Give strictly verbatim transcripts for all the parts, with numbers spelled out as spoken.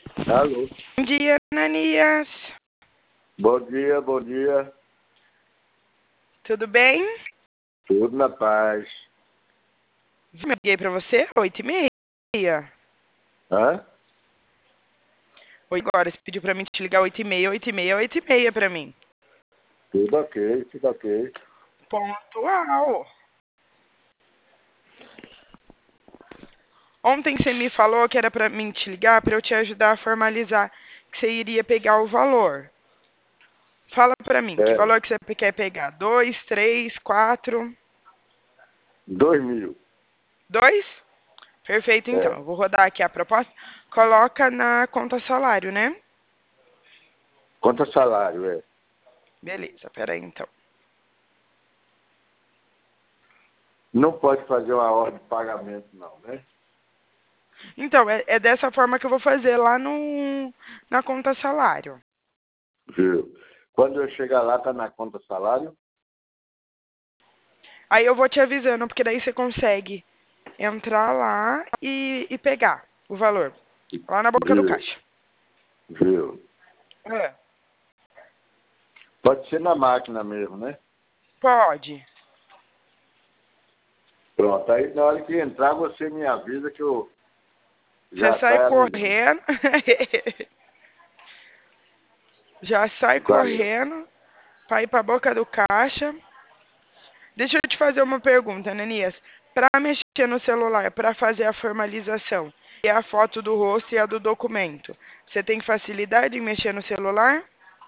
Alô? Bom dia, Ananias. Bom dia, bom dia. Tudo bem? Tudo na paz. Eu liguei pra você oito e meia. Hã? Oi, agora, você pediu pra mim te ligar oito e meia, oito e meia, oito e meia pra mim. Tudo ok, tudo ok. Pontual. Ontem você me falou que era pra mim te ligar pra eu te ajudar a formalizar que você iria pegar o valor. Fala pra mim, que É, valor que você quer pegar? Dois, três, quatro? dois mil. Dois? Perfeito, então. É. Eu vou rodar aqui a proposta. Coloca na conta salário, né? Quanto é salário, é? Beleza, peraí então. Não pode fazer uma ordem de pagamento, não, né? Então, é, é dessa forma que eu vou fazer lá no, na conta salário. Viu? Quando eu chegar lá, tá na conta salário? Aí eu vou te avisando, porque daí você consegue entrar lá e, e pegar o valor. Lá na boca do Viu? caixa. Viu? É. Pode ser na máquina mesmo, né? Pode. Pronto, aí na hora que entrar, você me avisa que eu Você já sai saio avisando. correndo. Já sai Vai. correndo pra ir pra boca do caixa. Deixa eu te fazer uma pergunta, Ananias. Para mexer no celular, para fazer a formalização, e a foto do rosto e a do documento, você tem facilidade em mexer no celular?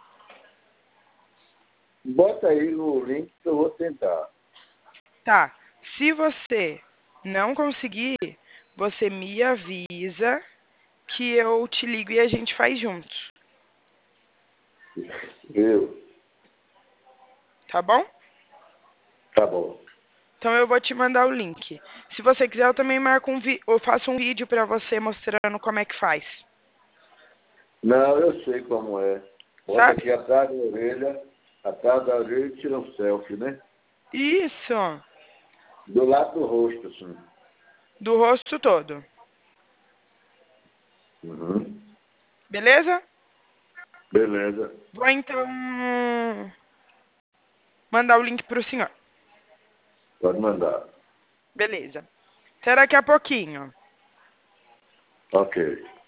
Bota aí no link que eu vou tentar. Tá. Se você não conseguir, você me avisa que eu te ligo e a gente faz juntos. Viu? Tá bom? Tá bom. Então eu vou te mandar o link. Se você quiser, eu também marco um vi eu faço um vídeo para você mostrando como é que faz. Não, eu sei como é. Bota Sabe? aqui atrás da orelha, atrás da orelha e tira um selfie, né? Isso. Do lado do rosto, assim. Do rosto todo. Uhum. Beleza? Beleza. Vou então mandar o link pro senhor. Pode mandar. Beleza. Até daqui a pouquinho. Ok.